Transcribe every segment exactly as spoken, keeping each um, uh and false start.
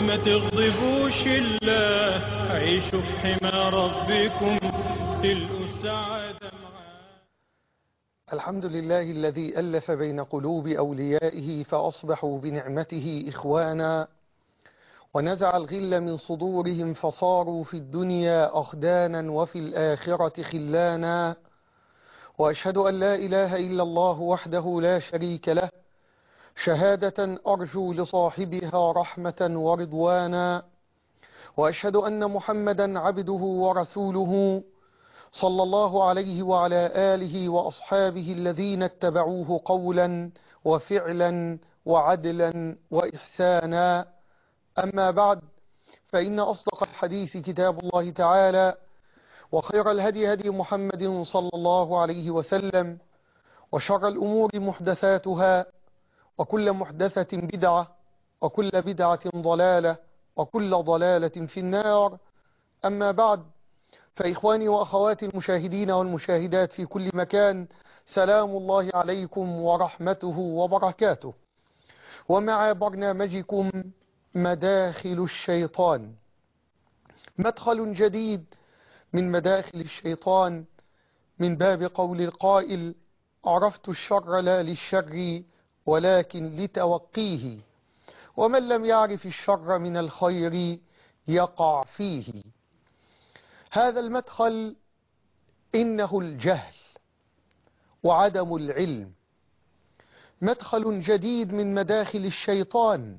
ما تغضبوش الله، عيشوا في حمى ربكم تلقوا السعادة معاه. الحمد لله الذي ألف بين قلوب أوليائه فأصبحوا بنعمته إخوانا، ونزع الغل من صدورهم فصاروا في الدنيا أخدانا وفي الآخرة خلانا. وأشهد أن لا إله إلا الله وحده لا شريك له، شهادة أرجو لصاحبها رحمة ورضوانا. وأشهد أن محمدا عبده ورسوله صلى الله عليه وعلى آله وأصحابه الذين اتبعوه قولا وفعلا وعدلا وإحسانا. أما بعد، فإن أصدق الحديث كتاب الله تعالى، وخير الهدي هدي محمد صلى الله عليه وسلم، وشر الأمور محدثاتها، وكل محدثة بدعة، وكل بدعة ضلالة، وكل ضلالة في النار. أما بعد، فإخواني وأخواتي المشاهدين والمشاهدات في كل مكان، سلام الله عليكم ورحمته وبركاته. ومع برنامجكم مداخل الشيطان، مدخل جديد من مداخل الشيطان، من باب قول القائل: عرفت الشر لا للشر ولكن لتوقيه، ومن لم يعرف الشر من الخير يقع فيه. هذا المدخل إنه الجهل وعدم العلم، مدخل جديد من مداخل الشيطان،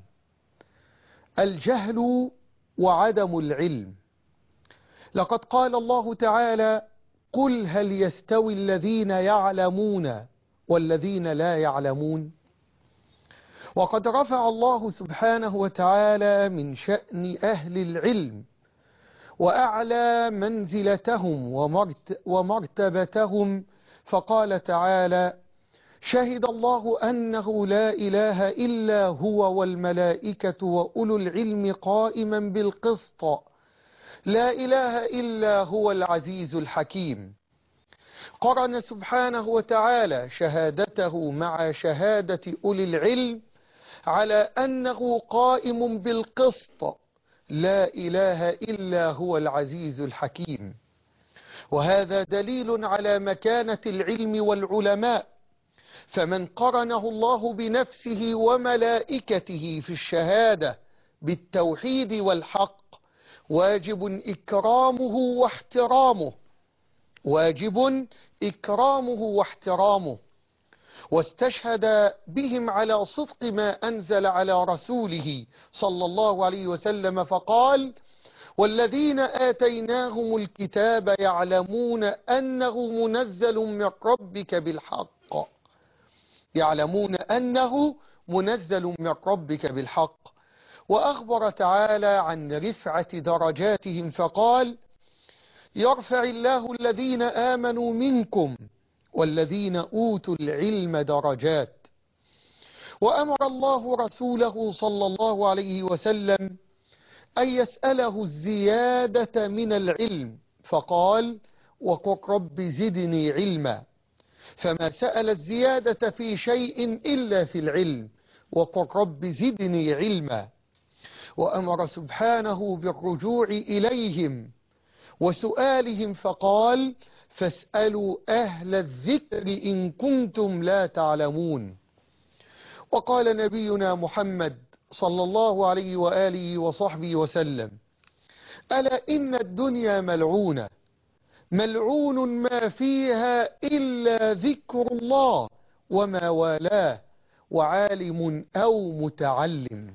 الجهل وعدم العلم. لقد قال الله تعالى: قل هل يستوي الذين يعلمون والذين لا يعلمون. وقد رفع الله سبحانه وتعالى من شأن أهل العلم وأعلى منزلتهم ومرتبتهم، فقال تعالى: شهد الله أنه لا إله إلا هو والملائكة وأولو العلم قائما بالقسط، لا إله إلا هو العزيز الحكيم. قرن سبحانه وتعالى شهادته مع شهادة أولي العلم على أنه قائم بالقسط، لا إله إلا هو العزيز الحكيم. وهذا دليل على مكانة العلم والعلماء، فمن قرنه الله بنفسه وملائكته في الشهادة بالتوحيد والحق واجب إكرامه واحترامه، واجب إكرامه واحترامه. واستشهد بهم على صدق ما أنزل على رسوله صلى الله عليه وسلم، فقال: والذين آتيناهم الكتاب يعلمون أنه منزل من ربك بالحق، يعلمون أنه منزل من ربك بالحق. وأخبر تعالى عن رفعة درجاتهم فقال: يرفع الله الذين آمنوا منكم والذين أوتوا العلم درجات. وأمر الله رسوله صلى الله عليه وسلم أن يسأله الزيادة من العلم، فقال: وقل رب زدني علما. فما سأل الزيادة في شيء إلا في العلم، وقل رب زدني علما. وأمر سبحانه بالرجوع إليهم وسؤالهم، فقال: فاسألوا أهل الذكر إن كنتم لا تعلمون. وقال نبينا محمد صلى الله عليه وآله وصحبه وسلم: ألا إن الدنيا ملعونة، ملعون ما فيها إلا ذكر الله وما والاه وعالم أو متعلم.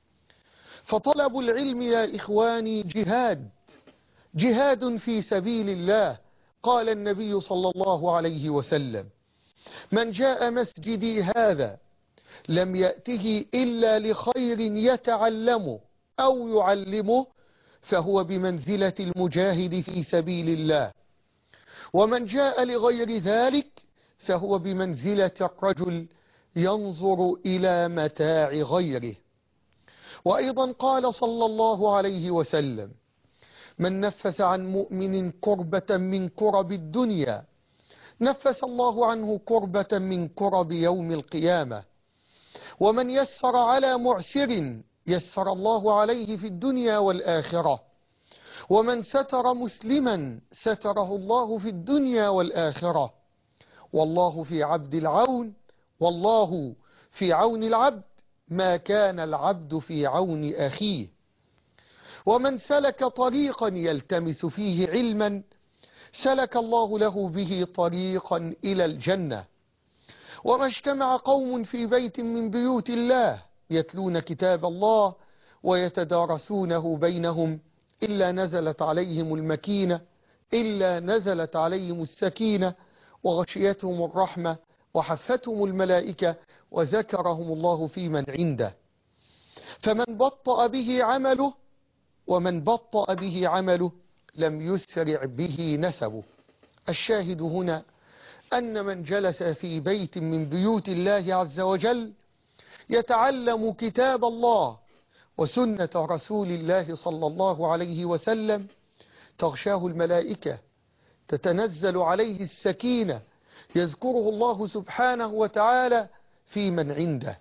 فطلب العلم يا إخواني جهاد، جهاد في سبيل الله. قال النبي صلى الله عليه وسلم: من جاء مسجدي هذا لم يأته إلا لخير يتعلمه أو يعلمه فهو بمنزلة المجاهد في سبيل الله، ومن جاء لغير ذلك فهو بمنزلة الرجل ينظر إلى متاع غيره. وأيضا قال صلى الله عليه وسلم: من نفس عن مؤمن كربة من كرب الدنيا نفس الله عنه كربة من كرب يوم القيامة. ومن يسر على معسر يسر الله عليه في الدنيا والآخرة، ومن ستر مسلما ستره الله في الدنيا والآخرة، والله في عبد العون والله في عون العبد ما كان العبد في عون أخيه. ومن سلك طريقا يلتمس فيه علما سلك الله له به طريقا إلى الجنة. وما اجتمع قوم في بيت من بيوت الله يتلون كتاب الله ويتدارسونه بينهم إلا نزلت عليهم المكينة إلا نزلت عليهم السكينة وغشيتهم الرحمة وحفتهم الملائكة وذكرهم الله في من عنده. فمن بطأ به عمله ومن بطأ به عمله لم يسرع به نسبه. الشاهد هنا أن من جلس في بيت من بيوت الله عز وجل يتعلم كتاب الله وسنة رسول الله صلى الله عليه وسلم تغشاه الملائكة، تتنزل عليه السكينة، يذكره الله سبحانه وتعالى في من عنده.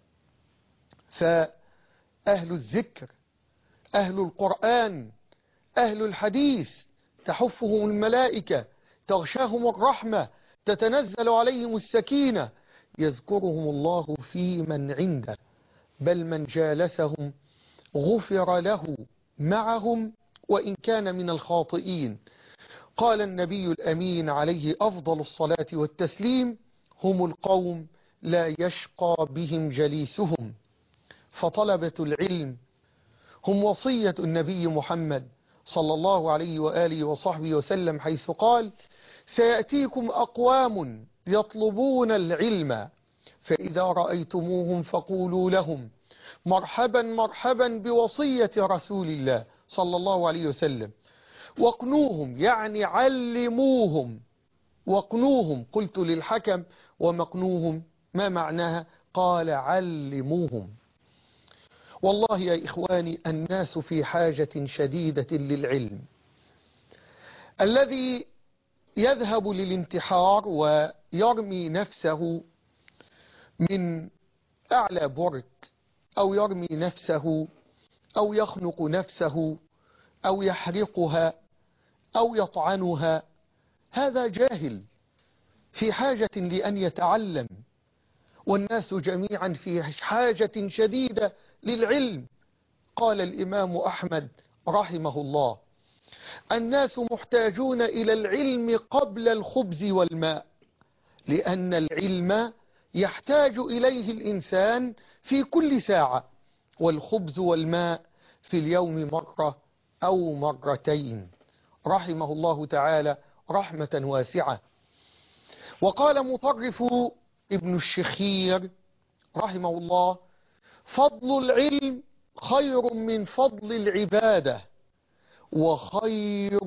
فأهل الذكر، أهل القرآن، أهل الحديث تحفهم الملائكة، تغشاهم الرحمة، تتنزل عليهم السكينة، يذكرهم الله في من عنده، بل من جالسهم غفر له معهم وإن كان من الخاطئين. قال النبي الأمين عليه أفضل الصلاة والتسليم: هم القوم لا يشقى بهم جليسهم. فطلبة العلم هم وصية النبي محمد صلى الله عليه وآله وصحبه وسلم، حيث قال: سيأتيكم أقوام يطلبون العلم فإذا رأيتموهم فقولوا لهم مرحبا مرحبا بوصية رسول الله صلى الله عليه وسلم، واقنوهم يعني علموهم. واقنوهم قلت للحكم: ومقنوهم ما معناها؟ قال: علموهم. والله يا إخواني الناس في حاجة شديدة للعلم. الذي يذهب للانتحار ويرمي نفسه من أعلى برج، أو يرمي نفسه أو يخنق نفسه أو يحرقها أو يطعنها، هذا جاهل في حاجة لأن يتعلم. والناس جميعا في حاجة شديدة للعلم. قال الإمام أحمد رحمه الله: الناس محتاجون إلى العلم قبل الخبز والماء، لأن العلم يحتاج إليه الإنسان في كل ساعة، والخبز والماء في اليوم مرة أو مرتين. رحمه الله تعالى رحمة واسعة. وقال مطرف ابن الشخير رحمه الله: فضل العلم خير من فضل العبادة، وخير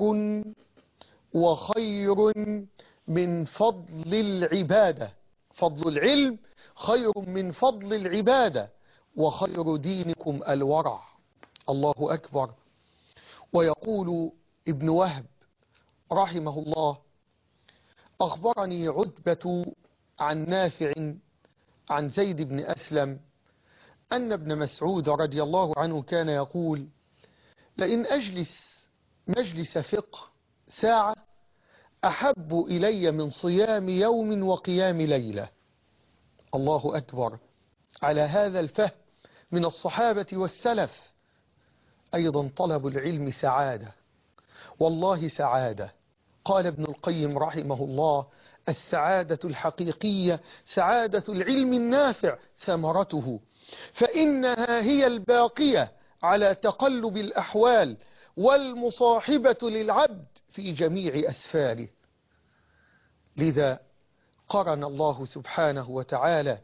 وخير من فضل العبادة. فضل العلم خير من فضل العبادة، وخير دينكم الورع. الله أكبر. ويقول ابن وهب رحمه الله: أخبرني عتبة عن نافع عن زيد بن أسلم أن ابن مسعود رضي الله عنه كان يقول: لئن أجلس مجلس فقه ساعة أحب إلي من صيام يوم وقيام ليلة. الله أكبر على هذا الفهم من الصحابة والسلف. أيضا طلب العلم سعادة، والله سعادة. قال ابن القيم رحمه الله: السعادة الحقيقية سعادة العلم النافع ثمرته، فإنها هي الباقية على تقلب الأحوال والمصاحبة للعبد في جميع أسفاره. لذا قرن الله سبحانه وتعالى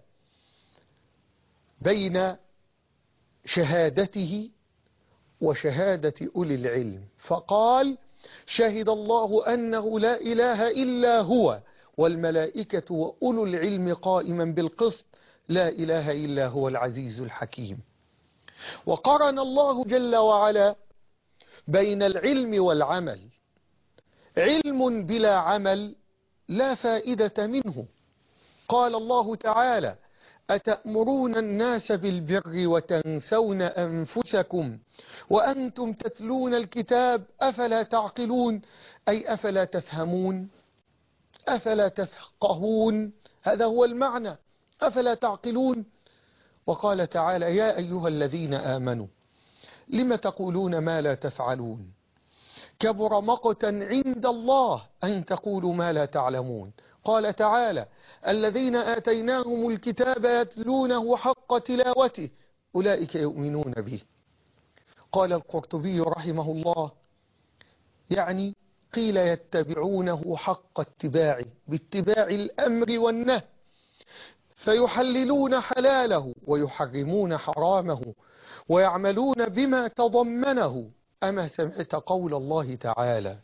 بين شهادته وشهادة أولي العلم، فقال: شهد الله أنه لا إله إلا هو والملائكة وأولو العلم قائما بالقسط لا إله إلا هو العزيز الحكيم. وقرن الله جل وعلا بين العلم والعمل. علم بلا عمل لا فائدة منه. قال الله تعالى: أتأمرون الناس بالبر وتنسون أنفسكم وأنتم تتلون الكتاب أفلا تعقلون أي أفلا تفهمون أفلا تفقهون. هذا هو المعنى، أفلا تعقلون. وقال تعالى يا أيها الذين آمنوا لم تقولون ما لا تفعلون كبر مقتا عند الله أن تقولوا ما لا تعلمون. قال تعالى الذين آتيناهم الكتاب يتلونه حق تلاوته أولئك يؤمنون به. قال القرطبي رحمه الله يعني قيل يتبعونه حق اتباعه باتباع الأمر والنهي فيحللون حلاله ويحرمون حرامه ويعملون بما تضمنه. أما سمعت قول الله تعالى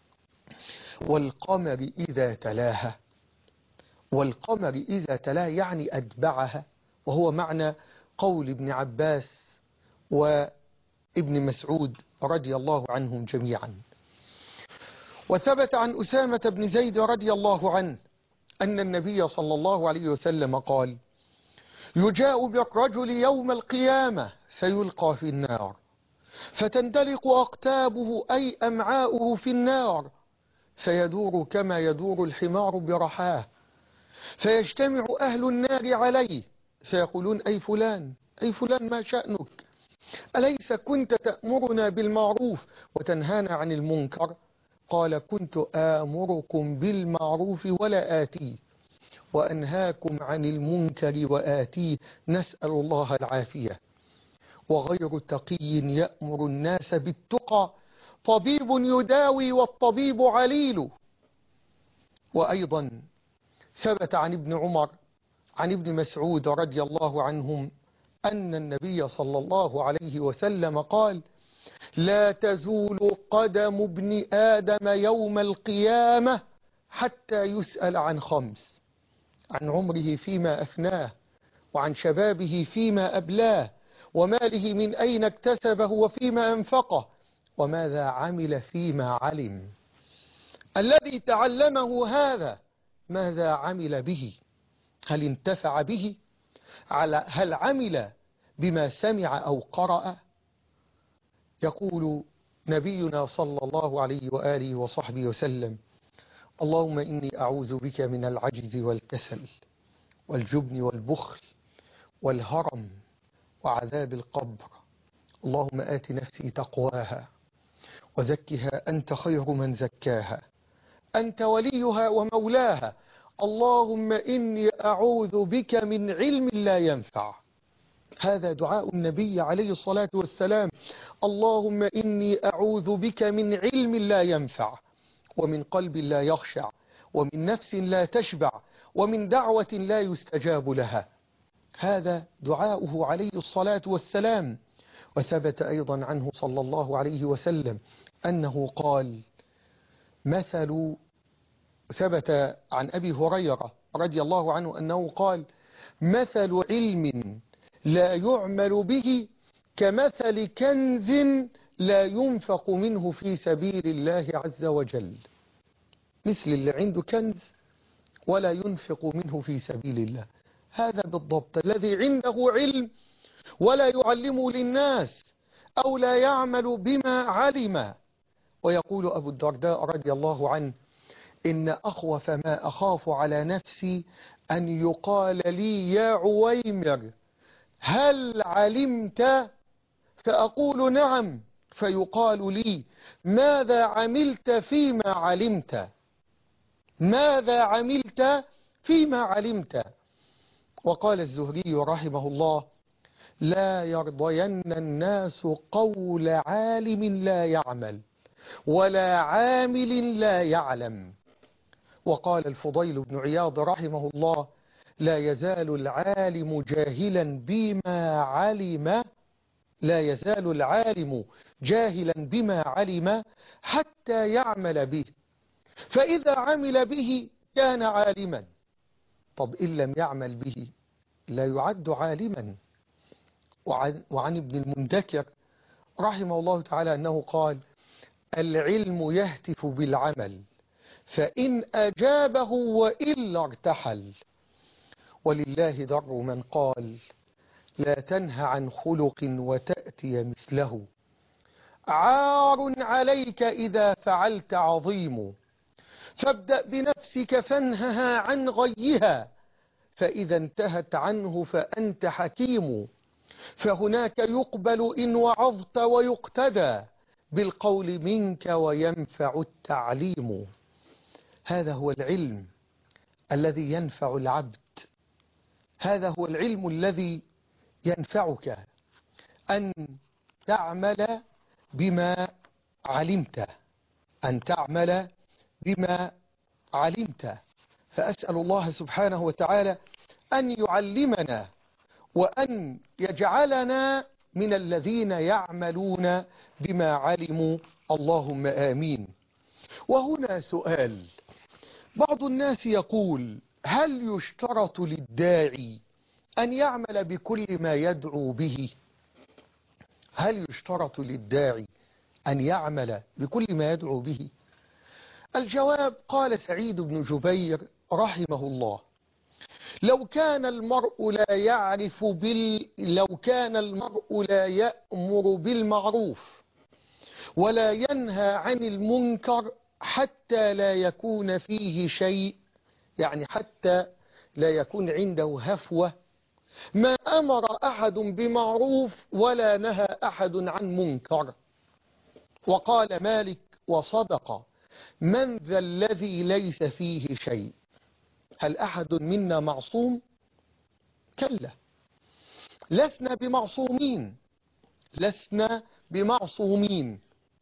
والقمر إذا تلاها. والقمر إذا تلاها يعني أتبعها، وهو معنى قول ابن عباس وابن مسعود رضي الله عنهم جميعا. وثبت عن أسامة بن زيد رضي الله عنه أن النبي صلى الله عليه وسلم قال يجاء بالرجل يوم القيامة فيلقى في النار فتندلق أقتابه أي أمعاؤه في النار فيدور كما يدور الحمار برحاه فيجتمع أهل النار عليه فيقولون أي فلان أي فلان ما شأنك أليس كنت تأمرنا بالمعروف وتنهانا عن المنكر؟ قال كنت آمركم بالمعروف ولا آتيه وأنهاكم عن المنكر وآتيه نسأل الله العافية. وغير تقي يأمر الناس بالتقى طبيب يداوي والطبيب عليل. وأيضا ثبت عن ابن عمر عن ابن مسعود رضي الله عنهم أن النبي صلى الله عليه وسلم قال لا تزول قدم ابن آدم يوم القيامة حتى يسأل عن خمس: عن عمره فيما أفناه، وعن شبابه فيما أبلاه، وماله من أين اكتسبه وفيما أنفقه، وماذا عمل فيما علم. الذي تعلمه هذا ماذا عمل به؟ هل انتفع به؟ هل عمل بما سمع أو قرأ؟ يقول نبينا صلى الله عليه وآله وصحبه وسلم اللهم إني أعوذ بك من العجز والكسل والجبن والبخل والهرم وعذاب القبر. اللهم آت نفسي تقواها وزكها أنت خير من زكاها أنت وليها ومولاها. اللهم إني أعوذ بك من علم لا ينفع. هذا دعاء النبي عليه الصلاة والسلام. اللهم إني أعوذ بك من علم لا ينفع ومن قلب لا يخشع ومن نفس لا تشبع ومن دعوة لا يستجاب لها. هذا دعاؤه عليه الصلاة والسلام. وثبت أيضا عنه صلى الله عليه وسلم أنه قال مثل ثبت عن أبي هريرة رضي الله عنه أنه قال مثل علم لا يعمل به كمثل كنز لا ينفق منه في سبيل الله عز وجل. مثل اللي عنده كنز ولا ينفق منه في سبيل الله، هذا بالضبط الذي عنده علم ولا يعلمه للناس أو لا يعمل بما علم. ويقول أبو الدرداء رضي الله عنه إن أخوف ما أخاف على نفسي أن يقال لي يا عويمر هل علمت؟ فأقول نعم، فيقال لي ماذا عملت فيما علمت؟ ماذا عملت فيما علمت؟ وقال الزهري رحمه الله لا يرضين الناس قول عالم لا يعمل ولا عامل لا يعلم. وقال الفضيل بن عياض رحمه الله لا يزال العالم جاهلا بما علم لا يزال العالم جاهلا بما علم حتى يعمل به، فإذا عمل به كان عالما. طب إن لم يعمل به لا يعد عالما. وعن, وعن ابن المندكر رحمه الله تعالى أنه قال العلم يهتف بالعمل فإن أجابه وإلا ارتحل. ولله در من قال لا تنه عن خلق وتأتي مثله، عار عليك إذا فعلت عظيم، فابدأ بنفسك فانهها عن غيها، فإذا انتهت عنه فأنت حكيم، فهناك يقبل إن وعظت ويقتدى بالقول منك وينفع التعليم. هذا هو العلم الذي ينفع العبد، هذا هو العلم الذي ينفعك، أن تعمل بما علمت، أن تعمل بما علمت. فأسأل الله سبحانه وتعالى أن يعلمنا وأن يجعلنا من الذين يعملون بما علموا، اللهم آمين. وهنا سؤال، بعض الناس يقول هل يشترط للداعي أن يعمل بكل ما يدعو به؟ هل يشترط للداعي أن يعمل بكل ما يدعو به؟ الجواب، قال سعيد بن جبير رحمه الله: لو كان المرء لا يعرف بال... لو كان المرء لا يأمر بالمعروف ولا ينهى عن المنكر حتى لا يكون فيه شيء، يعني حتى لا يكون عنده هفوة، ما أمر أحد بمعروف ولا نهى أحد عن منكر. وقال مالك: وصدق، من ذا الذي ليس فيه شيء؟ هل أحد منا معصوم؟ كلا، لسنا بمعصومين، لسنا بمعصومين.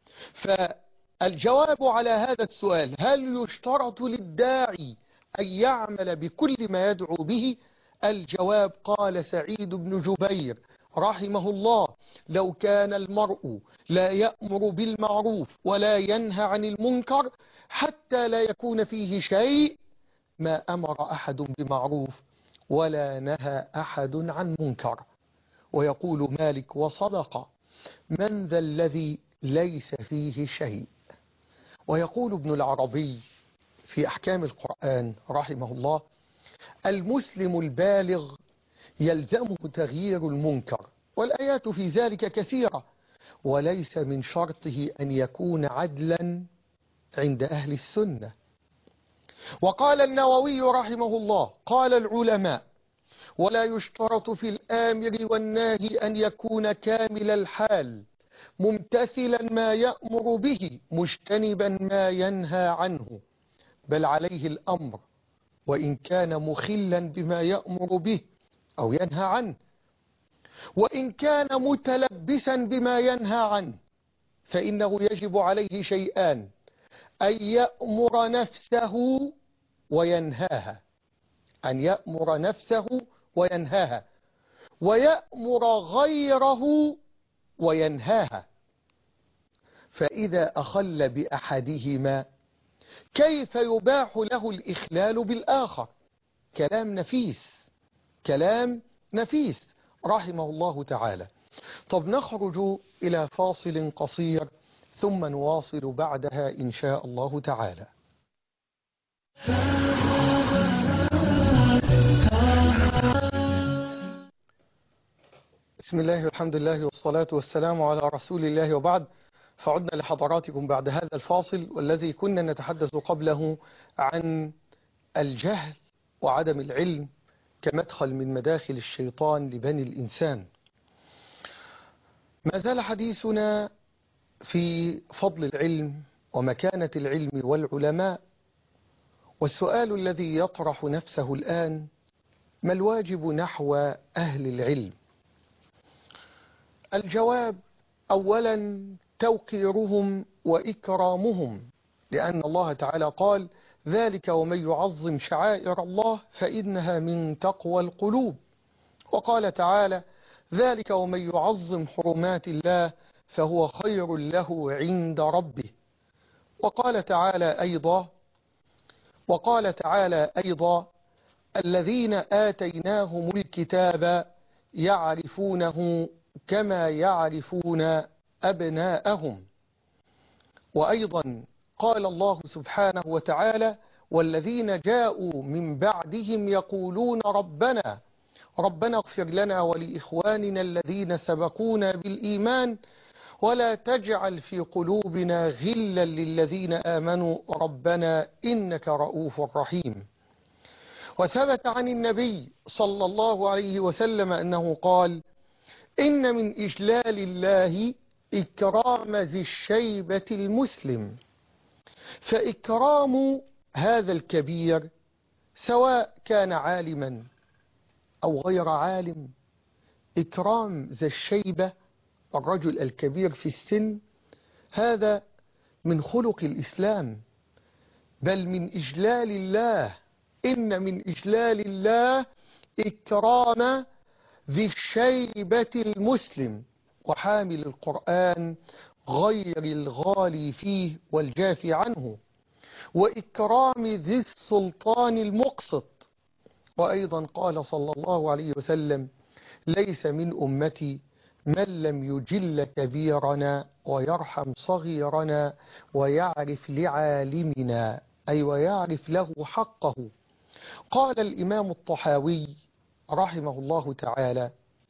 فالجواب على هذا السؤال، هل يشترط للداعي أن يعمل بكل ما يدعو به؟ الجواب، قال سعيد بن جبير رحمه الله: لو كان المرء لا يأمر بالمعروف ولا ينهى عن المنكر حتى لا يكون فيه شيء، ما أمر أحد بمعروف ولا نهى أحد عن منكر. ويقول مالك: وصدق، من ذا الذي ليس فيه شيء؟ ويقول ابن العربي في أحكام القرآن رحمه الله: المسلم البالغ يلزمه تغيير المنكر، والآيات في ذلك كثيرة، وليس من شرطه أن يكون عدلا عند أهل السنة. وقال النووي رحمه الله: قال العلماء: ولا يشترط في الآمر والناهي أن يكون كامل الحال، ممتثلا ما يأمر به مجتنبا ما ينهى عنه، بل عليه الأمر وإن كان مخلا بما يأمر به أو ينهى عنه، وإن كان متلبسا بما ينهى عنه، فإنه يجب عليه شيئان: أن يأمر نفسه وينهاها، أن يأمر نفسه وينهاها، ويأمر غيره وينهاها. فإذا أخل بأحدهما كيف يباح له الإخلال بالآخر؟ كلام نفيس، كلام نفيس رحمه الله تعالى. طب نخرج إلى فاصل قصير ثم نواصل بعدها إن شاء الله تعالى. بسم الله والحمد لله والصلاة والسلام على رسول الله، وبعد، فعدنا لحضراتكم بعد هذا الفاصل، والذي كنا نتحدث قبله عن الجهل وعدم العلم كمدخل من مداخل الشيطان لبني الإنسان. ما زال حديثنا في فضل العلم ومكانة العلم والعلماء، والسؤال الذي يطرح نفسه الآن: ما الواجب نحو أهل العلم؟ الجواب: أولا توقيرهم وإكرامهم، لأن الله تعالى قال: ذلك ومن يعظم شعائر الله فإنها من تقوى القلوب. وقال تعالى: ذلك ومن يعظم حرمات الله فهو خير له عند ربه. وقال تعالى أيضا وقال تعالى أيضا: الذين آتيناهم الكتاب يعرفونه كما يعرفون أبناءهم. وأيضا قال الله سبحانه وتعالى: والذين جاءوا من بعدهم يقولون ربنا ربنا اغفر لنا ولإخواننا الذين سبقونا بالإيمان ولا تجعل في قلوبنا غلا للذين آمنوا ربنا إنك رؤوف رحيم. وثبت عن النبي صلى الله عليه وسلم أنه قال: إن من إجلال الله إكرام ذي الشيبة المسلم. فإكرام هذا الكبير سواء كان عالما أو غير عالم، إكرام ذي الشيبة الرجل الكبير في السن، هذا من خلق الإسلام، بل من إجلال الله. إن من إجلال الله إكرام ذي الشيبة المسلم وحامل القرآن غير الغالي فيه والجافي عنه، وإكرام ذي السلطان المقسط. وأيضا قال صلى الله عليه وسلم: ليس من أمتي من لم يجل كبيرنا ويرحم صغيرنا ويعرف لعالمنا، أي ويعرف له حقه. قال الإمام الطحاوي رحمه الله تعالى: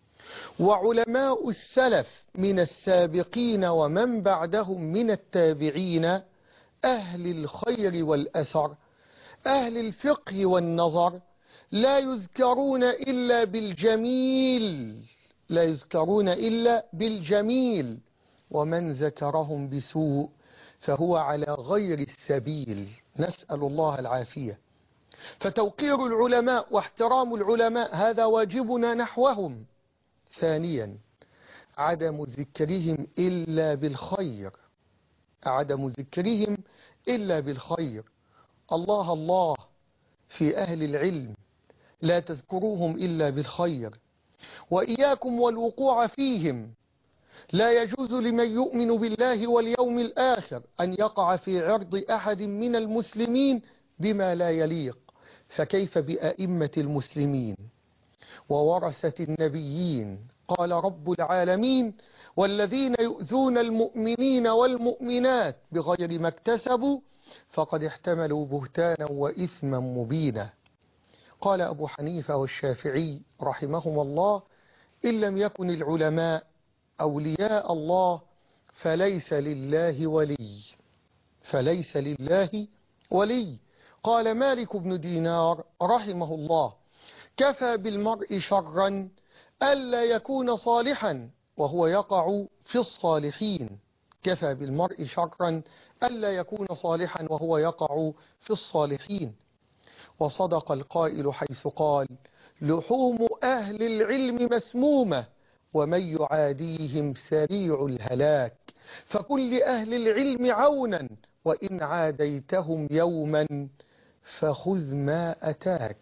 وعلماء السلف من السابقين ومن بعدهم من التابعين أهل الخير والأثر أهل الفقه والنظر لا يذكرون إلا بالجميل لا يذكرون إلا بالجميل ومن ذكرهم بسوء فهو على غير السبيل، نسأل الله العافية. فتوقير العلماء واحترام العلماء هذا واجبنا نحوهم. ثانيا، عدم ذكرهم إلا بالخير عدم ذكرهم إلا بالخير. الله الله في أهل العلم، لا تذكروهم إلا بالخير، وإياكم والوقوع فيهم. لا يجوز لمن يؤمن بالله واليوم الآخر أن يقع في عرض أحد من المسلمين بما لا يليق، فكيف بأئمة المسلمين وورثة النبيين؟ قال رب العالمين: والذين يؤذون المؤمنين والمؤمنات بغير ما اكتسبوا فقد احتملوا بهتانا وإثما مبينا. قال أبو حنيفة والشافعي رحمهما الله: إن لم يكن العلماء أولياء الله فليس لله ولي فليس لله ولي. قال مالك بن دينار رحمه الله: كفى بالمرء شرا ألا يكون صالحا وهو يقع في الصالحين. كفى بالمرء شرا ألا يكون صالحا وهو يقع في الصالحين. وصدق القائل حيث قال: لحوم أهل العلم مسمومة ومن يعاديهم سريع الهلاك، فكن لأهل العلم عونا وإن عاديتهم يوما فخذ ما أتاك.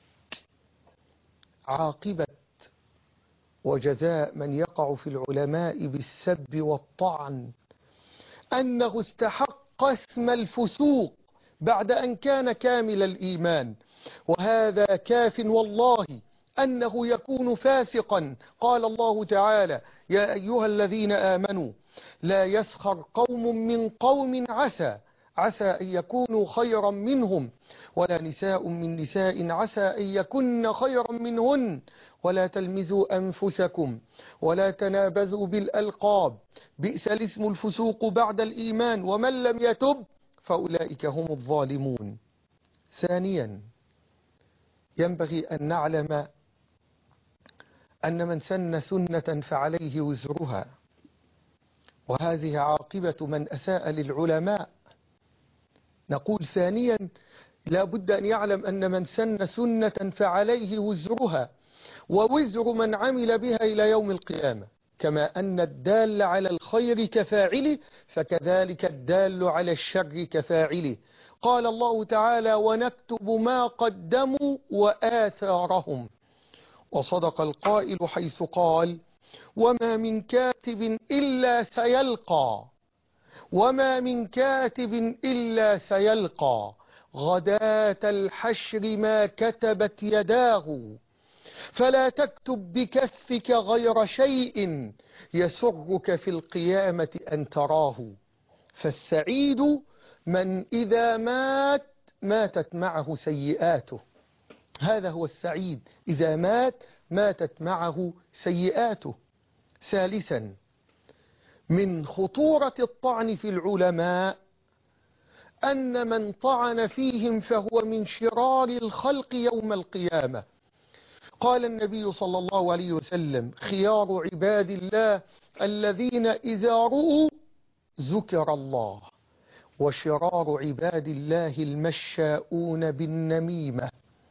عاقبة وجزاء من يقع في العلماء بالسب والطعن أنه استحق اسم الفسوق بعد أن كان كامل الإيمان، وهذا كاف والله أنه يكون فاسقا. قال الله تعالى: يا أيها الذين آمنوا لا يسخر قوم من قوم عسى عسى أن يكونوا خيرا منهم ولا نساء من نساء عسى أن يكن خيرا منهن ولا تلمزوا أنفسكم ولا تنابزوا بالألقاب بئس الاسم الفسوق بعد الإيمان ومن لم يتب فأولئك هم الظالمون. ثانيا، ينبغي أن نعلم أن من سن سنة فعليه وزرها، وهذه عاقبة من أساء للعلماء. نقول ثانيا: لا بد أن يعلم أن من سن سنة فعليه وزرها ووزر من عمل بها إلى يوم القيامة، كما أن الدال على الخير كفاعله فكذلك الدال على الشر كفاعله. قال الله تعالى: ونكتب ما قدموا وآثارهم. وصدق القائل حيث قال: وما من كاتب إلا سيلقى وما من كاتب إلا سيلقى غداة الحشر ما كتبت يداه، فلا تكتب بكفك غير شيء يسرك في القيامة أن تراه. فالسعيد من إذا مات ماتت معه سيئاته. هذا هو السعيد، إذا مات ماتت معه سيئاته. ثالثا، من خطورة الطعن في العلماء أن من طعن فيهم فهو من شرار الخلق يوم القيامة. قال النبي صلى الله عليه وسلم: خيار عباد الله الذين إذا رؤوا ذكر الله، وشرار عباد الله المشاؤون بالنميمة.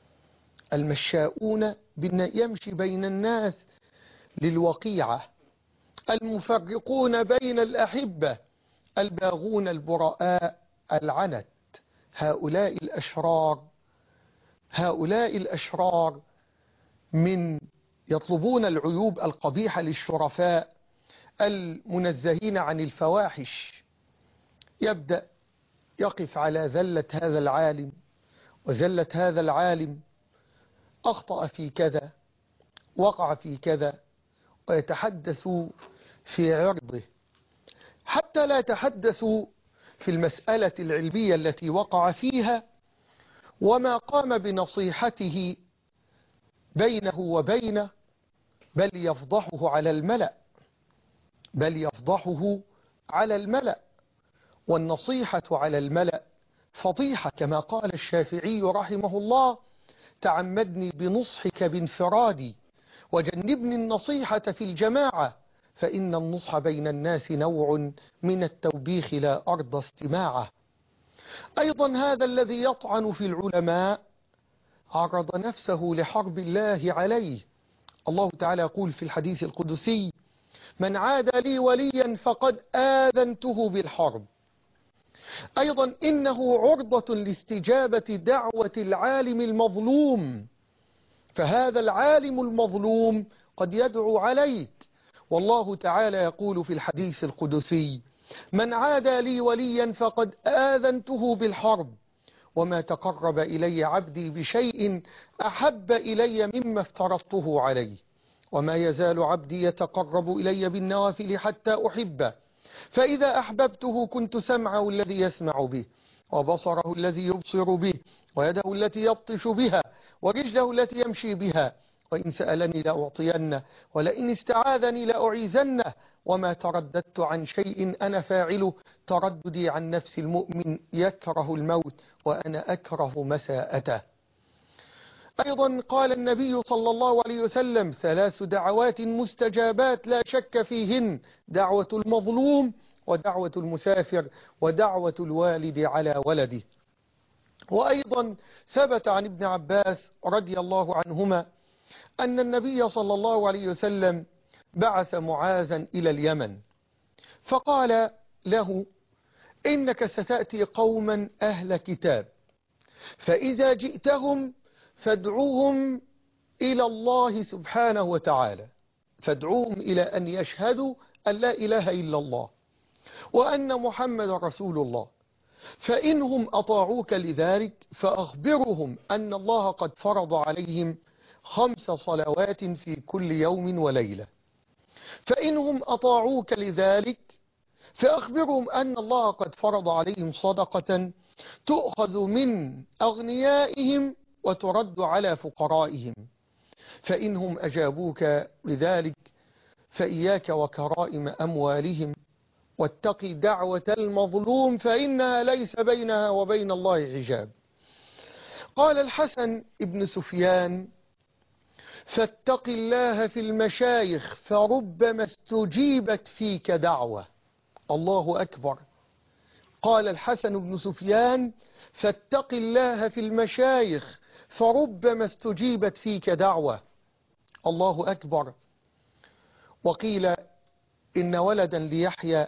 المشاؤون يمشي بين الناس للوقيعة، المفرقون بين الأحبة، الباغون البراء العنت. هؤلاء الأشرار هؤلاء الأشرار من يطلبون العيوب القبيحة للشرفاء المنزهين عن الفواحش. يبدأ يقف على ذلة هذا العالم وزلة هذا العالم، أخطأ في كذا، وقع في كذا، ويتحدث في عرضه، حتى لا يتحدث في المسألة العلمية التي وقع فيها وما قام بنصيحته بينه وبينه، بل يفضحه على الملأ بل يفضحه على الملأ. والنصيحة على الملأ فضيحة، كما قال الشافعي رحمه الله: تعمدني بنصحك بانفرادي، وجنبني النصيحة في الجماعة، فإن النصح بين الناس نوع من التوبيخ لا أرضى استماعه. أيضا هذا الذي يطعن في العلماء عرض نفسه لحرب الله عليه. الله تعالى يقول في الحديث القدسي: من عاد لي وليا فقد آذنته بالحرب. أيضا إنه عرضة لاستجابة دعوة العالم المظلوم، فهذا العالم المظلوم قد يدعو عليك. والله تعالى يقول في الحديث القدسي: من عادى لي وليا فقد آذنته بالحرب، وما تقرب إلي عبدي بشيء أحب إلي مما افترضته عليه، وما يزال عبدي يتقرب إلي بالنوافل حتى أحبه، فإذا أحببته كنت سمعه الذي يسمع به، وبصره الذي يبصر به، ويده التي يبطش بها، ورجله التي يمشي بها، وإن سألني لأعطينه، ولئن استعاذني لأعيذنه، وما ترددت عن شيء أنا فاعله ترددي عن نفس المؤمن يكره الموت وأنا أكره مساءته. أيضا قال النبي صلى الله عليه وسلم: ثلاث دعوات مستجابات لا شك فيهن: دعوة المظلوم، ودعوة المسافر، ودعوة الوالد على ولده. وأيضا ثبت عن ابن عباس رضي الله عنهما أن النبي صلى الله عليه وسلم بعث معاذا إلى اليمن، فقال له: إنك ستأتي قوما أهل كتاب، فإذا جئتهم فادعوهم إلى الله سبحانه وتعالى، فادعوهم إلى أن يشهدوا أن لا إله إلا الله وأن محمد رسول الله، فإنهم أطاعوك لذلك فأخبرهم أن الله قد فرض عليهم خمس صلوات في كل يوم وليلة، فإنهم أطاعوك لذلك فأخبرهم أن الله قد فرض عليهم صدقة تؤخذ من أغنيائهم وترد على فقرائهم، فإنهم أجابوك لذلك فإياك وكرائم أموالهم، واتقي دعوة المظلوم فإنها ليس بينها وبين الله حجاب. قال الحسن ابن سفيان: فاتق الله في المشايخ فربما استجيبت فيك دعوة. الله أكبر. قال الحسن بن سفيان: فاتق الله في المشايخ فربما استجيبت فيك دعوة. الله أكبر. وقيل إن ولدا ليحيى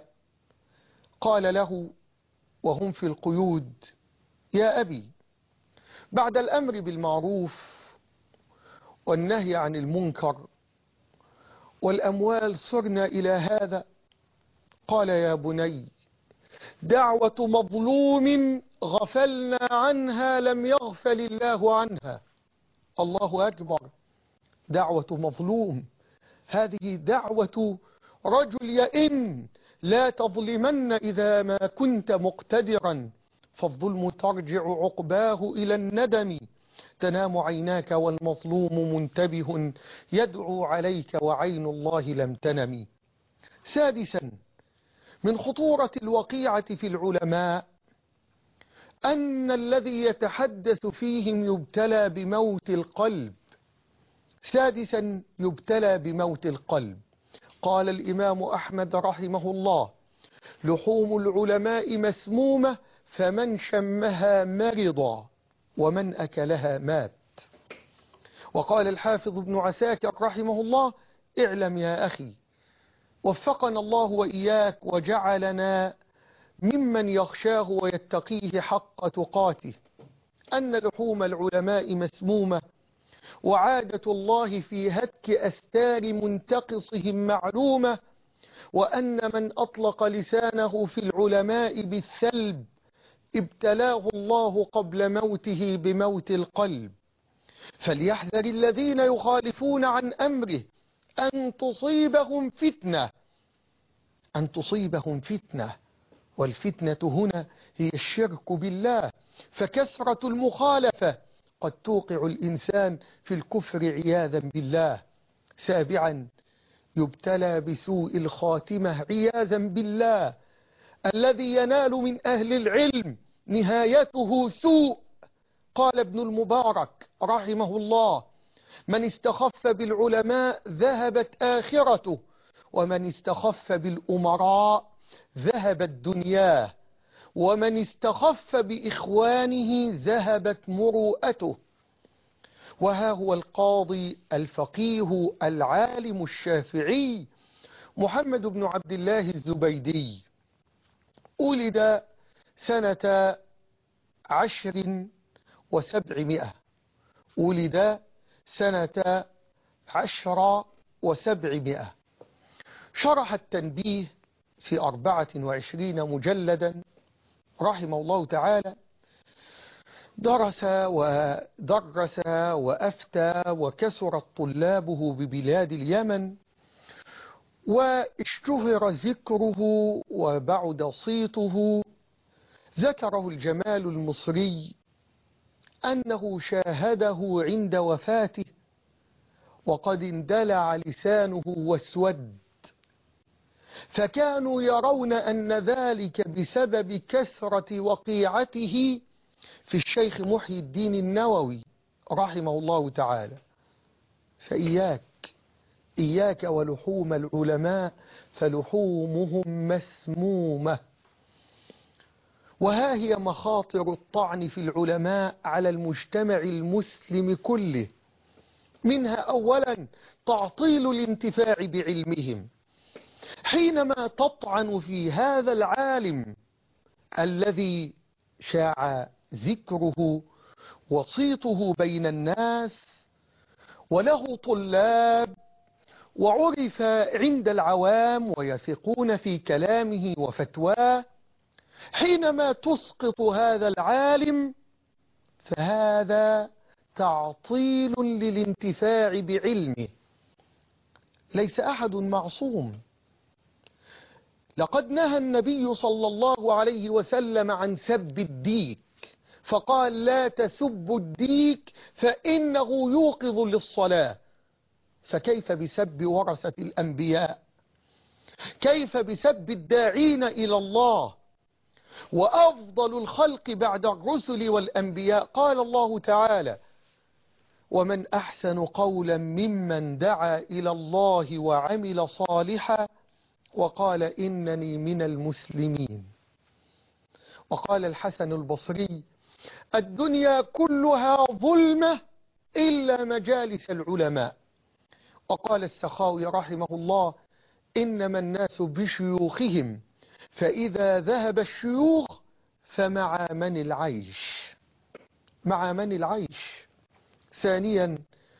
قال له وهم في القيود: يا أبي، بعد الأمر بالمعروف والنهي عن المنكر والأموال صرنا إلى هذا. قال: يا بني، دعوة مظلوم غفلنا عنها لم يغفل الله عنها. الله أكبر. دعوة مظلوم، هذه دعوة رجل يئن: لا تظلمن إذا ما كنت مقتدرا، فالظلم ترجع عقباه إلى الندم. تنام عيناك والمظلوم منتبه يدعو عليك وعين الله لم تنم. سادسا، من خطورة الوقيعة في العلماء أن الذي يتحدث فيهم يبتلى بموت القلب. سادسا، يبتلى بموت القلب. قال الإمام أحمد رحمه الله: لحوم العلماء مسمومة، فمن شمها مرض ومن أكلها مات. وقال الحافظ ابن عساكر رحمه الله: اعلم يا أخي وفقنا الله وإياك وجعلنا ممن يخشاه ويتقيه حق تقاته، أن لحوم العلماء مسمومة، وعادة الله في هتك أستار منتقصهم معلومة، وأن من أطلق لسانه في العلماء بالثلب ابتلاه الله قبل موته بموت القلب. فليحذر الذين يخالفون عن أمره أن تصيبهم فتنة أن تصيبهم فتنة والفتنة هنا هي الشرك بالله، فكثرة المخالفة قد توقع الإنسان في الكفر عياذا بالله. سابعا، يبتلى بسوء الخاتمة عياذا بالله. الذي ينال من أهل العلم نهايته سوء. قال ابن المبارك رحمه الله: من استخف بالعلماء ذهبت آخرته، ومن استخف بالأمراء ذهبت دنياه، ومن استخف بإخوانه ذهبت مروءته. وها هو القاضي الفقيه العالم الشافعي محمد بن عبد الله الزبيدي، ولد سنة عشر وسبعمائة ولد سنة عشر وسبعمائة شرح التنبيه في أربعة وعشرين مجلدا رحمه الله تعالى. درس ودرس وأفتى وكثرت طلابه ببلاد اليمن، واشتهر ذكره وبعد صيته. ذكره الجمال المصري أنه شاهده عند وفاته وقد اندلع لسانه واسود، فكانوا يرون أن ذلك بسبب كثرة وقيعته في الشيخ محي الدين النووي رحمه الله تعالى. فإياك إياك ولحوم العلماء فلحومهم مسمومة. وها هي مخاطر الطعن في العلماء على المجتمع المسلم كله. منها أولا تعطيل الانتفاع بعلمهم. حينما تطعن في هذا العالم الذي شاع ذكره وصيته بين الناس وله طلاب وعرف عند العوام ويثقون في كلامه وفتواه، حينما تسقط هذا العالم فهذا تعطيل للانتفاع بعلمه. ليس أحد معصوم. لقد نهى النبي صلى الله عليه وسلم عن سب الديك، فقال: لا تسبوا الديك فإنه يوقظ للصلاة. فكيف بسب ورثة الأنبياء؟ كيف بسب الداعين إلى الله؟ وأفضل الخلق بعد الرسل والأنبياء قال الله تعالى: ومن أحسن قولا ممن دعا إلى الله وعمل صالحا وقال إنني من المسلمين. وقال الحسن البصري: الدنيا كلها ظلمة إلا مجالس العلماء. وقال السخاوي رحمه الله: إنما الناس بشيوخهم، فإذا ذهب الشيوخ فمع من العيش مع من العيش. ثانيا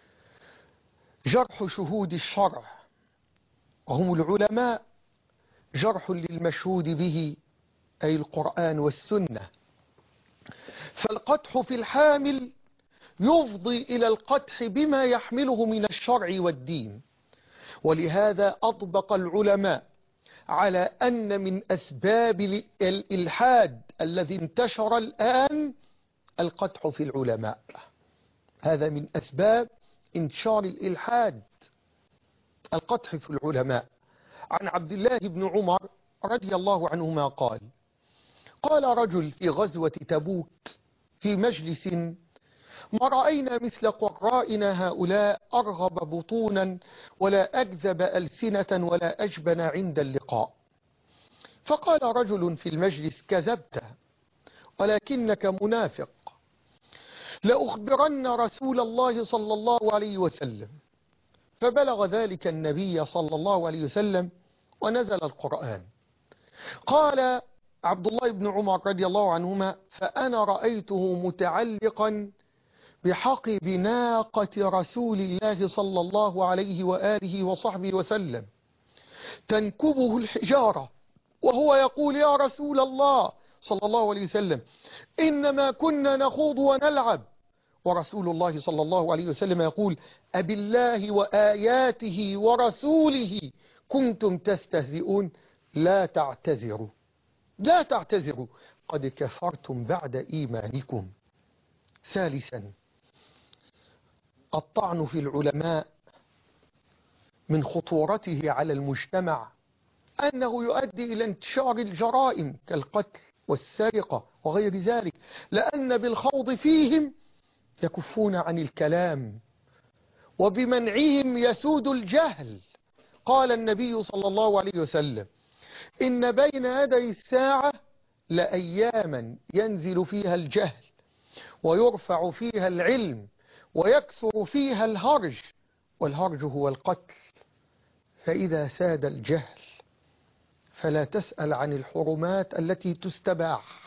جرح شهود الشرع وهم العلماء، جرح للمشهود به أي القرآن والسنة. فالقدح في الحامل يفضي إلى القدح بما يحمله من الشرع والدين. ولهذا أطبق العلماء على أن من أسباب الإلحاد الذي انتشر الآن القدح في العلماء. هذا من أسباب انتشار الإلحاد، القدح في العلماء. عن عبد الله بن عمر رضي الله عنهما قال: قال رجل في غزوة تبوك في مجلس: ما رأينا مثل قرائنا هؤلاء أرغب بطونا ولا أكذب ألسنة ولا أجبن عند اللقاء. فقال رجل في المجلس: كذبت ولكنك منافق، لأخبرن رسول الله صلى الله عليه وسلم. فبلغ ذلك النبي صلى الله عليه وسلم ونزل القرآن. قال عبد الله بن عمر رضي الله عنهما: فأنا رأيته متعلقا بحقب ناقة رسول الله صلى الله عليه وآله وصحبه وسلم تنكبه الحجارة، وهو يقول: يا رسول الله صلى الله عليه وسلم، إنما كنا نخوض ونلعب. ورسول الله صلى الله عليه وسلم يقول: أبالله وآياته ورسوله كنتم تستهزئون، لا تعتذروا لا تعتذروا قد كفرتم بعد إيمانكم. ثالثا، الطعن في العلماء من خطورته على المجتمع أنه يؤدي إلى انتشار الجرائم كالقتل والسرقة وغير ذلك، لأن بالخوض فيهم يكفون عن الكلام، وبمنعهم يسود الجهل. قال النبي صلى الله عليه وسلم: إن بين يدي الساعة لأياما ينزل فيها الجهل ويرفع فيها العلم ويكثر فيها الهرج، والهرج هو القتل. فإذا ساد الجهل فلا تسأل عن الحرمات التي تستباح،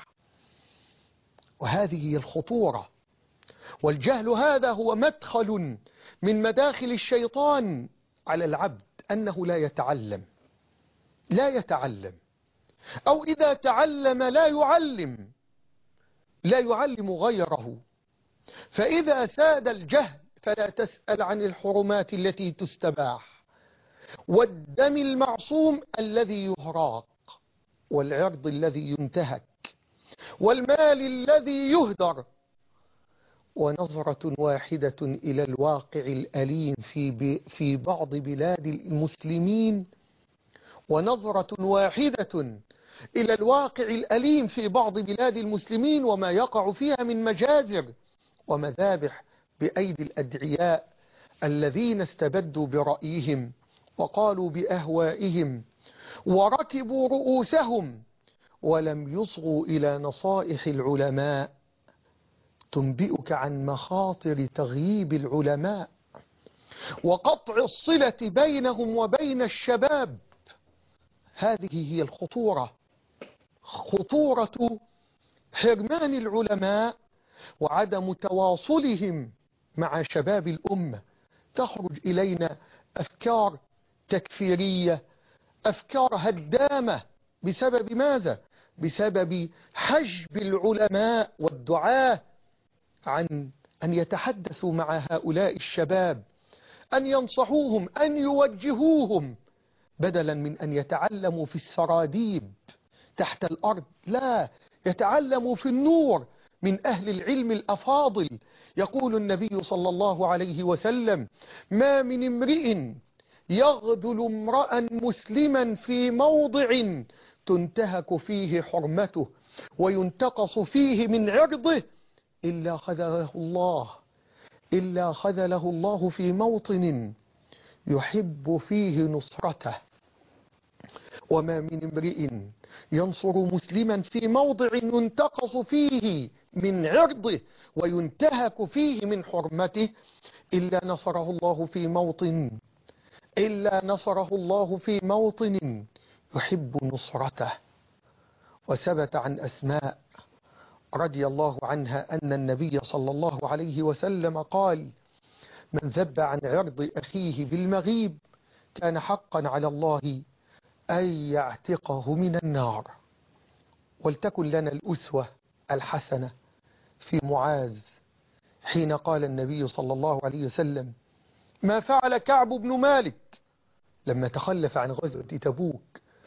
وهذه هي الخطورة. والجهل هذا هو مدخل من مداخل الشيطان على العبد، أنه لا يتعلم لا يتعلم أو إذا تعلم لا يعلم لا يعلم غيره. فإذا ساد الجهل فلا تسأل عن الحرمات التي تستباح، والدم المعصوم الذي يهراق، والعرض الذي ينتهك، والمال الذي يهدر. ونظرة واحدة إلى الواقع الأليم في في بعض بلاد المسلمين ونظرة واحدة إلى الواقع الأليم في بعض بلاد المسلمين وما يقع فيها من مجازر ومذابح بأيدي الأدعياء الذين استبدوا برأيهم وقالوا بأهوائهم وركبوا رؤوسهم ولم يصغوا إلى نصائح العلماء، تنبئك عن مخاطر تغييب العلماء وقطع الصلة بينهم وبين الشباب. هذه هي الخطورة، خطورة حرمان العلماء وعدم تواصلهم مع شباب الأمة. تخرج إلينا أفكار تكفيرية، أفكار هدامة. بسبب ماذا؟ بسبب حجب العلماء والدعاة عن أن يتحدثوا مع هؤلاء الشباب، أن ينصحوهم، أن يوجهوهم، بدلا من أن يتعلموا في السراديب تحت الأرض. لا، يتعلموا في النور من أهل العلم الأفاضل. يقول النبي صلى الله عليه وسلم: ما من امرئ يغذل امرأ مسلما في موضع تنتهك فيه حرمته وينتقص فيه من عرضه إلا خذله الله إلا خذله الله في موطن يحب فيه نصرته. وما من امرئ ينصر مسلما في موضع ينتقص فيه من عرضه وينتهك فيه من حرمته إلا نصره الله في موطن إلا نصره الله في موطن يحب نصرته. وثبت عن أسماء رضي الله عنها أن النبي صلى الله عليه وسلم قال: من ذب عن عرض أخيه بالمغيب كان حقا على الله أن يعتقه من النار. ولتكن لنا الأسوة الحسنة في معاذ حين قال النبي صلى الله عليه وسلم: ما فعل كعب بن مالك لما تخلف عن غزوة تبوك؟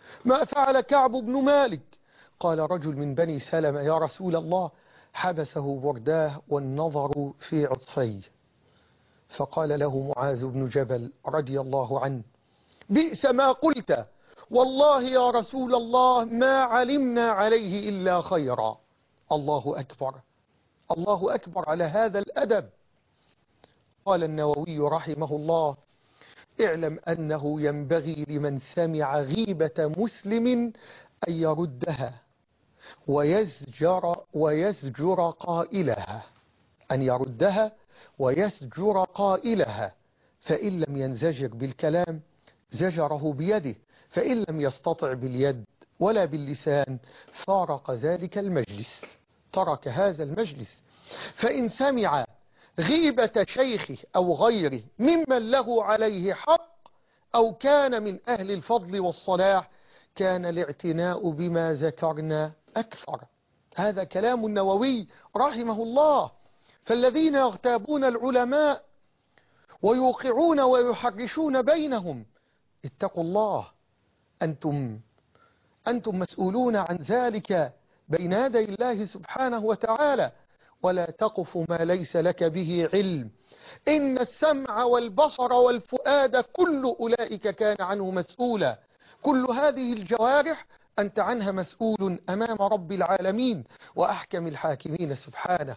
ما فعل كعب بن مالك؟ قال رجل من بني سلمة يا رسول الله حبسه برداه والنظر في عطفيه. فقال له معاذ بن جبل رضي الله عنه بئس ما قلت، والله يا رسول الله ما علمنا عليه إلا خيرا. الله أكبر، الله أكبر على هذا الأدب. قال النووي رحمه الله اعلم أنه ينبغي لمن سمع غيبة مسلم أن يردها ويزجر, ويزجر قائلها، أن يردها ويزجر قائلها، فإن لم ينزجر بالكلام زجره بيده، فإن لم يستطع باليد ولا باللسان فارق ذلك المجلس، ترك هذا المجلس. فإن سمع غيبة شيخه أو غيره ممن له عليه حق أو كان من أهل الفضل والصلاح كان الاعتناء بما ذكرنا أكثر. هذا كلام النووي رحمه الله. فالذين يغتابون العلماء ويوقعون ويحرشون بينهم اتقوا الله، أنتم, أنتم مسؤولون عن ذلك بين يدي الله سبحانه وتعالى. ولا تقف ما ليس لك به علم، إن السمع والبصر والفؤاد كل أولئك كان عنه مسؤولا. كل هذه الجوارح أنت عنها مسؤول أمام رب العالمين وأحكم الحاكمين سبحانه.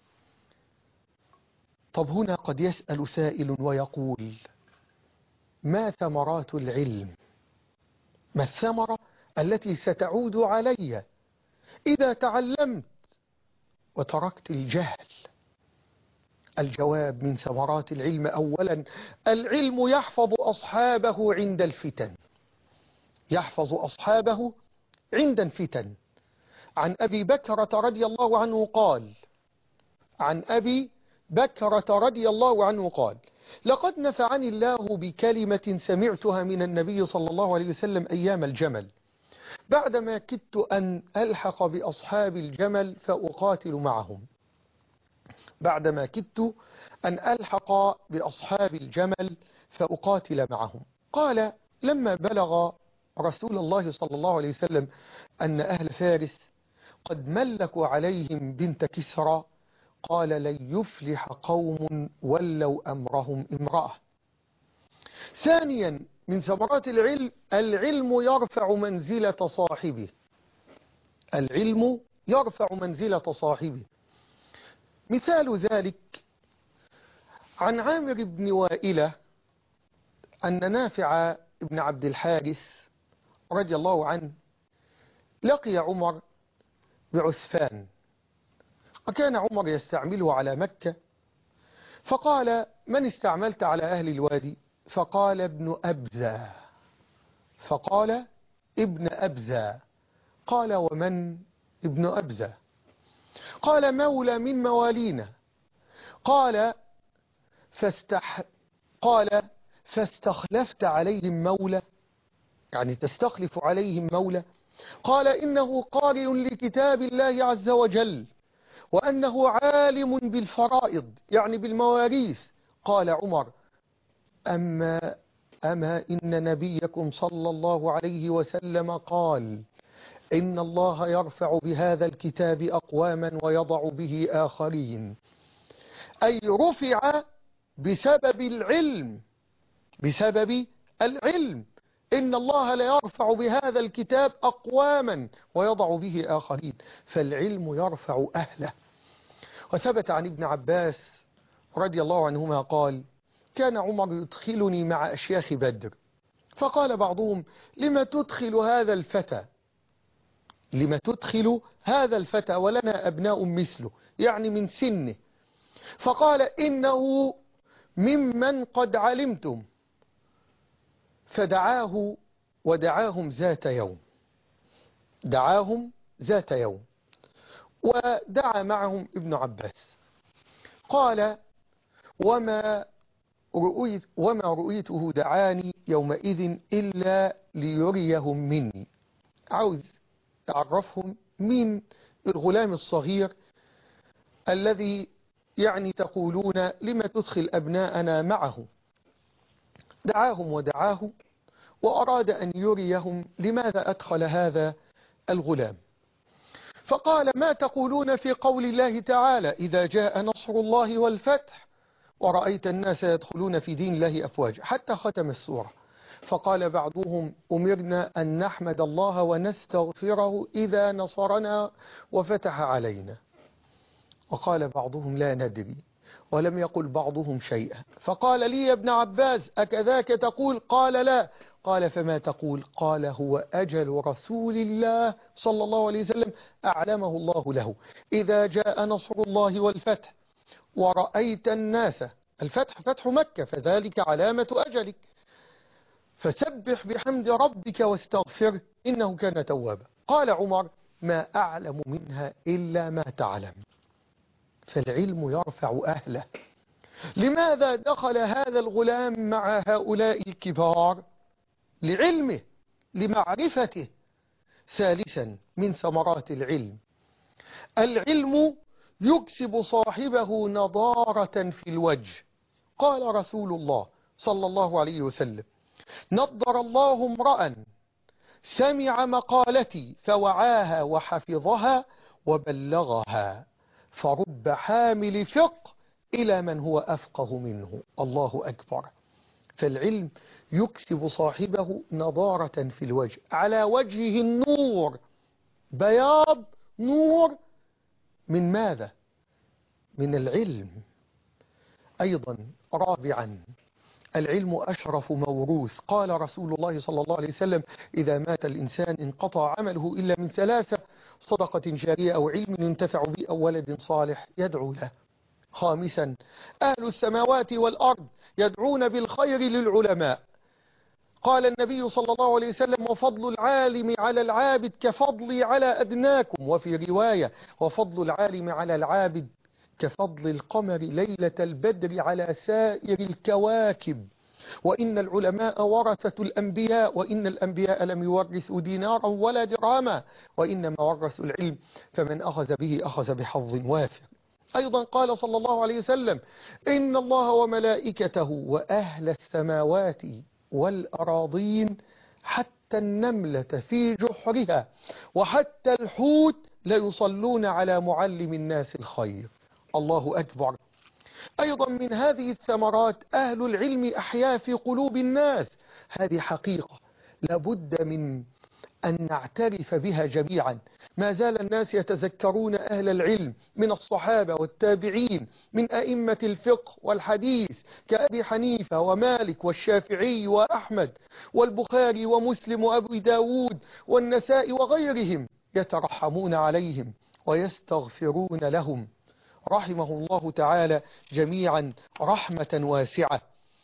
طب هنا قد يسأل سائل ويقول ما ثمرات العلم؟ ما الثمرة التي ستعود علي إذا تعلمت وتركت الجهل؟ الجواب من ثمرات العلم أولا العلم يحفظ أصحابه عند الفتن، يحفظ أصحابه عند الفتن. عن أبي بكرة رضي الله عنه قال عن أبي بكرة رضي الله عنه قال لقد نفعني الله بكلمة سمعتها من النبي صلى الله عليه وسلم أيام الجمل، بعدما كدت أن ألحق بأصحاب الجمل فأقاتل معهم بعدما كدت أن ألحق بأصحاب الجمل فأقاتل معهم. قال لما بلغ رسول الله صلى الله عليه وسلم أن أهل فارس قد ملكوا عليهم بنت كسرى قال لن يفلح قوم ولوا أمرهم امرأة. ثانيا من ثمرات العلم العلم يرفع منزلة صاحبه، العلم يرفع منزلة صاحبه. مثال ذلك عن عامر بن وائلة أن نافع بن عبد الحارث رضي الله عنه لقي عمر بعسفان، وكان عمر يستعمله على مكة، فقال من استعملت على أهل الوادي؟ فقال ابن أبزة، فقال ابن أبزة. قال ومن ابن أبزة؟ قال مولى من موالينا. قال فاستح قال فاستخلفت عليهم مولى، يعني تستخلف عليهم مولى؟ قال إنه قارئ لكتاب الله عز وجل وأنه عالم بالفرائض يعني بالمواريث. قال عمر أما, أما إن نبيكم صلى الله عليه وسلم قال إن الله يرفع بهذا الكتاب أقواما ويضع به آخرين، أي رفع بسبب العلم، بسبب العلم. إن الله لا يرفع بهذا الكتاب أقواما ويضع به آخرين، فالعلم يرفع أهله. وثبت عن ابن عباس رضي الله عنهما قال كان عمر يدخلني مع أشياخ بدر، فقال بعضهم لما تدخل هذا الفتى، لما تدخل هذا الفتى ولنا أبناء مثله، يعني من سنه؟ فقال إنه ممن قد علمتم. فدعاه ودعاهم ذات يوم، دعاهم ذات يوم ودعا معهم ابن عباس. قال وما رؤيت وما رؤيته دعاني يومئذ إلا ليريهم مني، عاوز تعرفهم من الغلام الصغير الذي يعني تقولون لما تدخل أبناءنا معه. دعاهم ودعاه وأراد أن يريهم لماذا أدخل هذا الغلام. فقال: ما تقولون في قول الله تعالى: إذا جاء نصر الله والفتح ورأيت الناس يدخلون في دين الله أفواجا، حتى ختم السورة. فقال بعضهم: أمرنا أن نحمد الله ونستغفره إذا نصرنا وفتح علينا. وقال بعضهم: لا ندري. ولم يقل بعضهم شيئا. فقال لي يا ابن عباس: أكذاك تقول؟ قال: لا. قال: فما تقول؟ قال: هو أجل رسول الله صلى الله عليه وسلم أعلمه الله له. إذا جاء نصر الله والفتح ورأيت الناس، الفتح فتح مكة، فذلك علامة أجلك، فسبح بحمد ربك واستغفره إنه كان توابا. قال عمر: ما أعلم منها إلا ما تعلم. فالعلم يرفع أهله. لماذا دخل هذا الغلام مع هؤلاء الكبار؟ لعلمه، لمعرفته. ثالثا من ثمرات العلم: العلم يكسب صاحبه نضارة في الوجه. قال رسول الله صلى الله عليه وسلم: نضر الله امرأ سمع مقالتي فوعاها وحفظها وبلغها، فرب حامل فقه إلى من هو أفقه منه. الله أكبر. فالعلم يكسب صاحبه نضارة في الوجه، على وجهه النور، بياض نور. من ماذا؟ من العلم. أيضا رابعا: العلم أشرف موروث. قال رسول الله صلى الله عليه وسلم: إذا مات الإنسان انقطع عمله إلا من ثلاثة: صدقة جارية أو علم ينتفع به أو ولد صالح يدعو له. خامسا: أهل السماوات والأرض يدعون بالخير للعلماء. قال النبي صلى الله عليه وسلم: وفضل العالم على العابد كفضلي على أدناكم. وفي رواية: وفضل العالم على العابد كفضل القمر ليلة البدر على سائر الكواكب. وإن العلماء ورثة الأنبياء، وإن الأنبياء لم يورثوا دينارا ولا درهما، وإنما ورثوا العلم، فمن أخذ به أخذ بحظ وافر. أيضا قال صلى الله عليه وسلم: إن الله وملائكته وأهل السماوات والأراضين حتى النملة في جحرها وحتى الحوت ليصلون على معلم الناس الخير. الله أكبر. أيضا من هذه الثمرات: أهل العلم أحياء في قلوب الناس. هذه حقيقة لابد من أن نعترف بها جميعا. ما زال الناس يتذكرون أهل العلم من الصحابة والتابعين، من أئمة الفقه والحديث كأبي حنيفة ومالك والشافعي وأحمد والبخاري ومسلم وأبي داود والنسائي وغيرهم، يترحمون عليهم ويستغفرون لهم رحمه الله تعالى جميعا رحمة واسعة.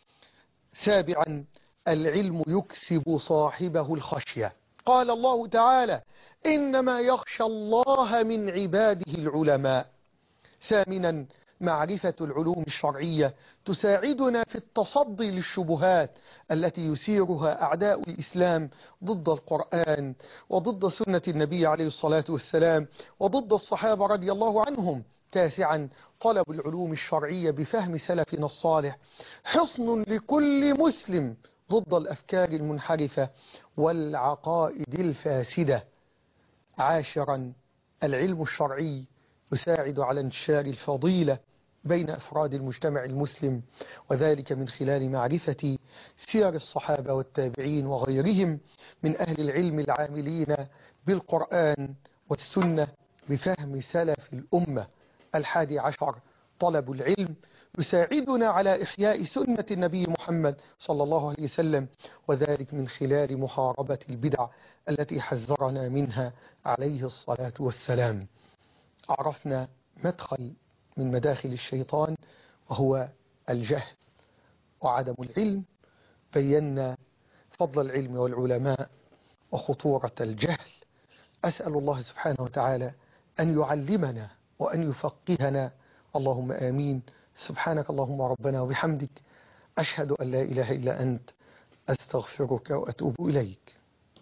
سابعا: العلم يكسب صاحبه الخشية. قال الله تعالى: إنما يخشى الله من عباده العلماء. ثامنا: معرفة العلوم الشرعية تساعدنا في التصدي للشبهات التي يسيرها أعداء الإسلام ضد القرآن وضد سنة النبي عليه الصلاة والسلام وضد الصحابة رضي الله عنهم. تاسعا: طلب العلوم الشرعية بفهم سلفنا الصالح حصن لكل مسلم ضد الأفكار المنحرفة والعقائد الفاسدة. عاشرا: العلم الشرعي يساعد على انتشار الفضيلة بين أفراد المجتمع المسلم، وذلك من خلال معرفة سير الصحابة والتابعين وغيرهم من أهل العلم العاملين بالقرآن والسنة بفهم سلف الأمة. الحادي عشر: طلب العلم يساعدنا على إحياء سنة النبي محمد صلى الله عليه وسلم، وذلك من خلال محاربة البدع التي حذرنا منها عليه الصلاة والسلام. عرفنا مدخل من مداخل الشيطان وهو الجهل وعدم العلم، بينا فضل العلم والعلماء وخطورة الجهل. أسأل الله سبحانه وتعالى أن يعلمنا وأن يفقهنا، اللهم آمين. سبحانك اللهم ربنا وبحمدك، أشهد أن لا إله إلا أنت، أستغفرك وأتوب إليك.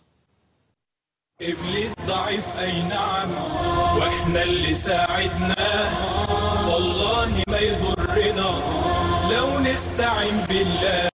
إبليس ضعيف أي نعم، وإحنا اللي ساعدناه، والله ما يضرنا لو نستعين بالله.